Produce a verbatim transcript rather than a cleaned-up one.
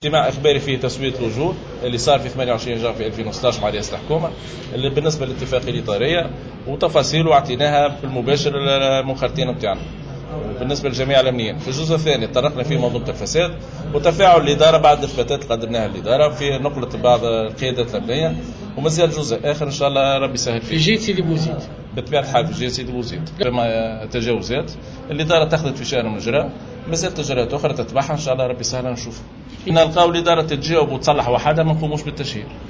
اجتماع إخباري فيه تسوية الوجوه اللي صار في ثمانية وعشرين جانفي في ألفين وستة عشر مع رئاسة الحكومة اللي بالنسبة للاتفاقية الإطارية وتفاصيله اعطيناها بالمباشر للمنخرطين بتاعنا. بالنسبة للجميع الأمنيين في الجزء الثاني طرقنا فيه منظومة الفساد وتفاعل الإدارة بعد الإثباتات اللي قدمناها الإدارة في نقلة بعض القيادات الأمنية ومازال جزء آخر إن شاء الله ربي يسهل فيه. في جهة سيدي بوزيد بطبيعة الحال في جهة سيدي بوزيد كما تجاوزات الإدارة تاخذت في شأن مجرى مازال تجارات أخرى تتبعها إن شاء الله ربي يسهل نشوف. نلقاو الإدارة تتجاوب وتصلح وحدها ما نقوموش بالتشهير.